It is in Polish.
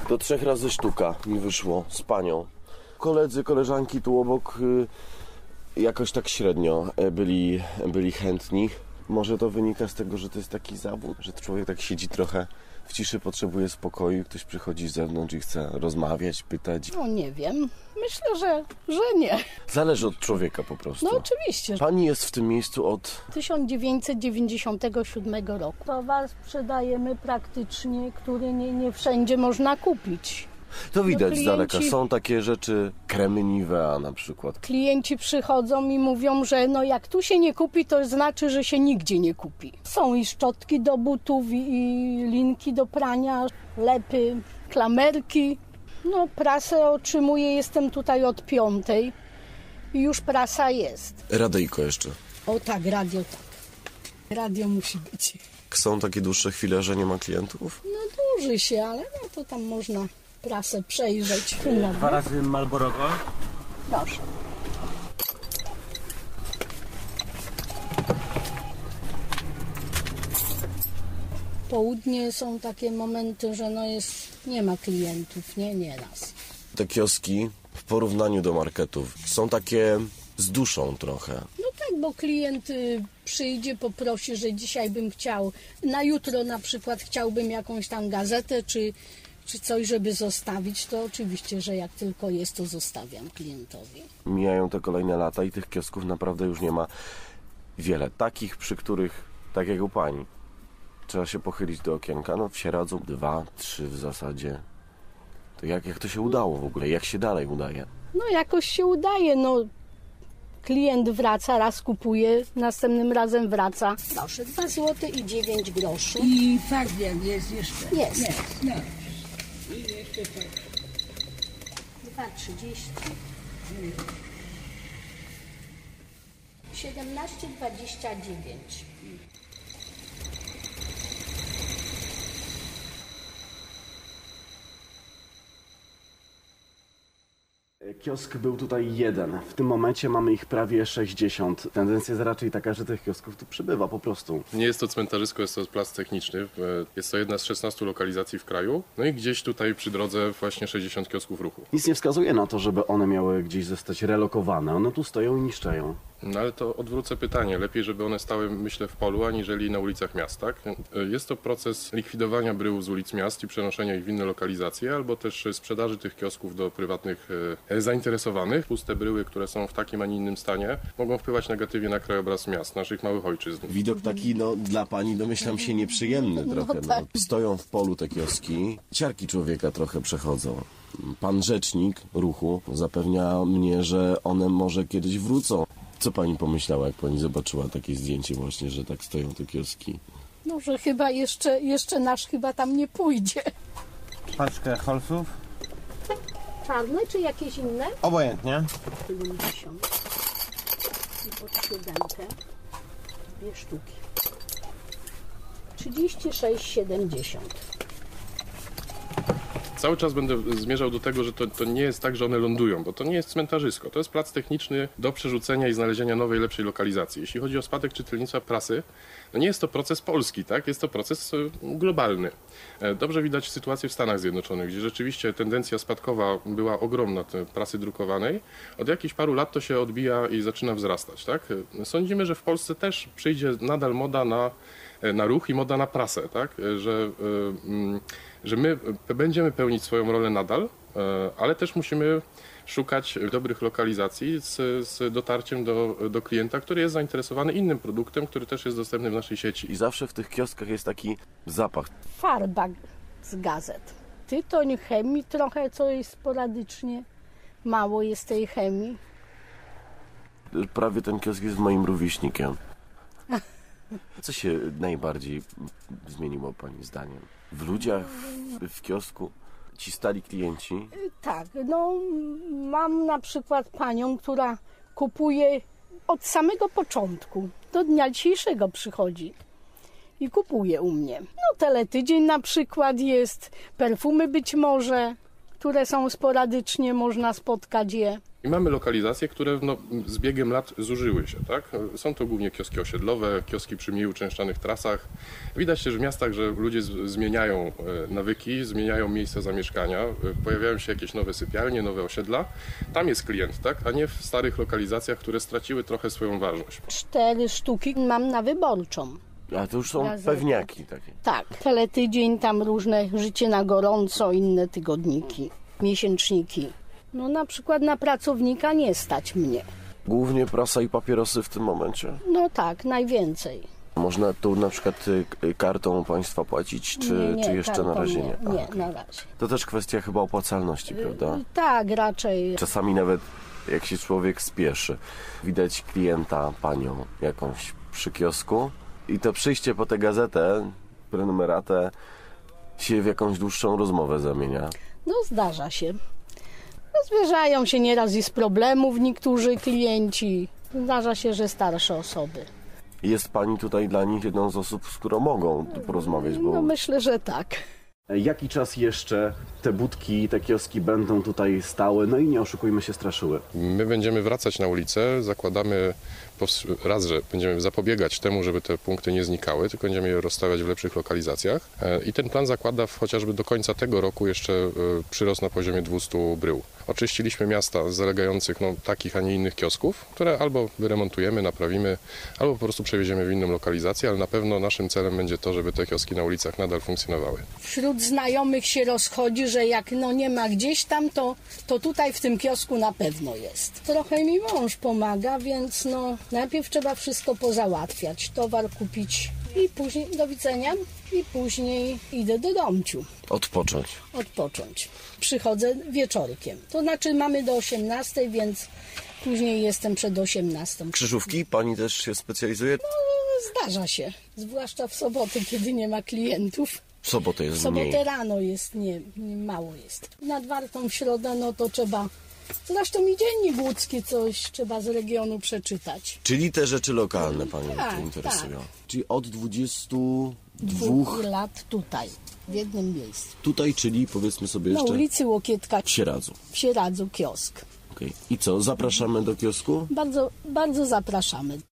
Do 3 razy sztuka mi wyszło z panią. Koledzy, koleżanki tu obok jakoś tak średnio byli chętni. Może to wynika z tego, że to jest taki zawód, że człowiek tak siedzi trochę w ciszy, potrzebuje spokoju, ktoś przychodzi z zewnątrz i chce rozmawiać, pytać. No nie wiem, myślę, że nie. Zależy od człowieka po prostu. No oczywiście. Pani jest w tym miejscu od 1997 roku. Towar sprzedajemy praktycznie, który nie wszędzie można kupić. To widać z daleka. klienci- Są takie rzeczy, kremy Nivea na przykład. Klienci przychodzą i mówią, że no jak tu się nie kupi, to znaczy, że się nigdzie nie kupi. Są i szczotki do butów, i linki do prania, lepy, klamerki. No prasę otrzymuję, jestem tutaj od 5:00 i już prasa jest. Radyjko jeszcze. O tak, radio tak. Radio musi być. Są takie dłuższe chwile, że nie ma klientów? No dłuży się, ale no to tam można prasę przejrzeć. 2 razy Marlboro. Proszę. Południe są takie momenty, że no nie ma klientów, nieraz. Te kioski w porównaniu do marketów są takie z duszą trochę. No tak, bo klient przyjdzie, poprosi, że dzisiaj bym chciał, na jutro na przykład chciałbym jakąś tam gazetę, czy coś, żeby zostawić, to oczywiście, że jak tylko jest, to zostawiam klientowi. Mijają te kolejne lata i tych kiosków naprawdę już nie ma wiele. Takich, przy których, tak jak u pani, trzeba się pochylić do okienka. No się radzą 2, 3 w zasadzie. To jak to się udało w ogóle? Jak się dalej udaje? No jakoś się udaje, no klient wraca, raz kupuje, następnym razem wraca. Proszę, 2 zł i 9 groszy. I Fabian jest jeszcze. Jest. No. I jeszcze tak. 2,30. 17,29. Kiosk był tutaj jeden. W tym momencie mamy ich prawie 60. Tendencja jest raczej taka, że tych kiosków tu przybywa po prostu. Nie jest to cmentarzysko, jest to plac techniczny. Jest to jedna z 16 lokalizacji w kraju. No i gdzieś tutaj przy drodze właśnie 60 kiosków ruchu. Nic nie wskazuje na to, żeby one miały gdzieś zostać relokowane. One tu stoją i niszczeją. No ale to odwrócę pytanie. Lepiej, żeby one stały, myślę, w polu, aniżeli na ulicach miast, tak? Jest to proces likwidowania bryłów z ulic miast i przenoszenia ich w inne lokalizacje, albo też sprzedaży tych kiosków do prywatnych zainteresowanych. Puste bryły, które są w takim, a nie innym stanie, mogą wpływać negatywnie na krajobraz miast, naszych małych ojczyzn. Widok taki, no dla pani domyślam się nieprzyjemny trochę. tak. Stoją w polu te kioski, ciarki człowieka trochę przechodzą. Pan rzecznik ruchu zapewnia mnie, że one może kiedyś wrócą. Co pani pomyślała, jak pani zobaczyła takie zdjęcie właśnie, że tak stoją te kioski? No, że chyba jeszcze nasz chyba tam nie pójdzie. Paczkę Holsów. Czarne czy jakieś inne? Obojętnie. 70. I pod 7. 2 sztuki. 36,70. Cały czas będę zmierzał do tego, że to nie jest tak, że one lądują, bo to nie jest cmentarzysko. To jest plac techniczny do przerzucenia i znalezienia nowej, lepszej lokalizacji. Jeśli chodzi o spadek czytelnictwa prasy, no nie jest to proces polski, tak? Jest to proces globalny. Dobrze widać sytuację w Stanach Zjednoczonych, gdzie rzeczywiście tendencja spadkowa była ogromna tej prasy drukowanej. Od jakichś paru lat to się odbija i zaczyna wzrastać, tak? Sądzimy, że w Polsce też przyjdzie nadal moda na ruch i moda na prasę, tak? Że my będziemy pełnić swoją rolę nadal, ale też musimy szukać dobrych lokalizacji z dotarciem do klienta, który jest zainteresowany innym produktem, który też jest dostępny w naszej sieci. I zawsze w tych kioskach jest taki zapach. Farba z gazet. Tytoń, chemii trochę, co jest sporadycznie. Mało jest tej chemii. Prawie ten kiosk jest moim rówieśnikiem. Co się najbardziej zmieniło pani zdaniem? W ludziach, w kiosku? Ci stali klienci? Tak, no mam na przykład panią, która kupuje od samego początku. Do dnia dzisiejszego przychodzi i kupuje u mnie. No teletydzień na przykład jest, perfumy być może, które są sporadycznie, można spotkać je. I mamy lokalizacje, które z biegiem lat zużyły się. Tak? Są to głównie kioski osiedlowe, kioski przy mniej uczęszczanych trasach. Widać też w miastach, że ludzie zmieniają nawyki, zmieniają miejsce zamieszkania, pojawiają się jakieś nowe sypialnie, nowe osiedla. Tam jest klient, tak? A nie w starych lokalizacjach, które straciły trochę swoją ważność. 4 sztuki mam na Wyborczą. A to już są Gazety. pewniaki takie. Tak, teletydzień, tam różne Życie na gorąco, inne tygodniki, miesięczniki. No na przykład na pracownika nie stać mnie. Głównie prasa i papierosy w tym momencie. No tak, najwięcej. Można tu na przykład kartą państwa płacić, czy jeszcze kartą na razie nie? Nie, A, na razie. to też kwestia chyba opłacalności, prawda? Tak, raczej. Czasami nawet jak się człowiek spieszy, widać klienta, panią jakąś przy kiosku i to przyjście po tę gazetę, prenumeratę się w jakąś dłuższą rozmowę zamienia. No zdarza się. No, zwierzają się nieraz i z problemów niektórzy klienci. Zdarza się, że starsze osoby. Jest pani tutaj dla nich jedną z osób, z którą mogą tu porozmawiać, bo No myślę, że tak. Jaki czas jeszcze te budki, te kioski będą tutaj stały, no i nie oszukujmy się, straszyły? My będziemy wracać na ulicę, zakładamy raz, że będziemy zapobiegać temu, żeby te punkty nie znikały, tylko będziemy je rozstawiać w lepszych lokalizacjach. I ten plan zakłada chociażby do końca tego roku jeszcze przyrost na poziomie 200 brył. Oczyściliśmy miasta z zalegających takich, a nie innych kiosków, które albo wyremontujemy, naprawimy, albo po prostu przewieziemy w inną lokalizację, ale na pewno naszym celem będzie to, żeby te kioski na ulicach nadal funkcjonowały. Wśród znajomych się rozchodzi, że jak nie ma gdzieś tam, to tutaj w tym kiosku na pewno jest. Trochę mi mąż pomaga, więc najpierw trzeba wszystko pozałatwiać, towar kupić i później do widzenia i później idę do domciu odpocząć. Przychodzę wieczorkiem. To znaczy mamy do 18, więc później jestem przed 18. krzyżówki pani też się specjalizuje? Zdarza się, zwłaszcza w sobotę, kiedy nie ma klientów. W sobotę jest W sobotę mniej. rano jest, nie mało jest. Nad Wartą w środę, to trzeba... Zresztą i Dziennik Łódzki coś trzeba z regionu przeczytać. Czyli te rzeczy lokalne pani Tak, tu interesują. tak. Czyli od 22 2 lat tutaj, w jednym miejscu. tutaj, czyli powiedzmy sobie Na jeszcze ulicy Łokietka w Sieradzu. w Sieradzu kiosk. Okay. I co, zapraszamy do kiosku? Bardzo, bardzo zapraszamy.